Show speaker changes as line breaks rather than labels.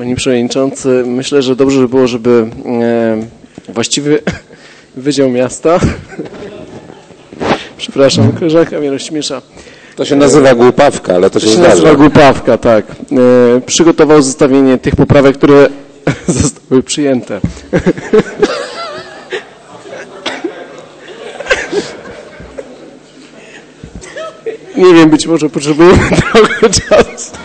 Panie Przewodniczący, myślę, że dobrze by było, żeby właściwy Wydział Miasta, przepraszam, koleżanka mnie rozśmiesza.
To się nazywa głupawka, ale to się zdarza.
nazywa głupawka, tak. Przygotował zestawienie tych poprawek, które zostały przyjęte. Nie wiem, być może potrzebujemy trochę czasu.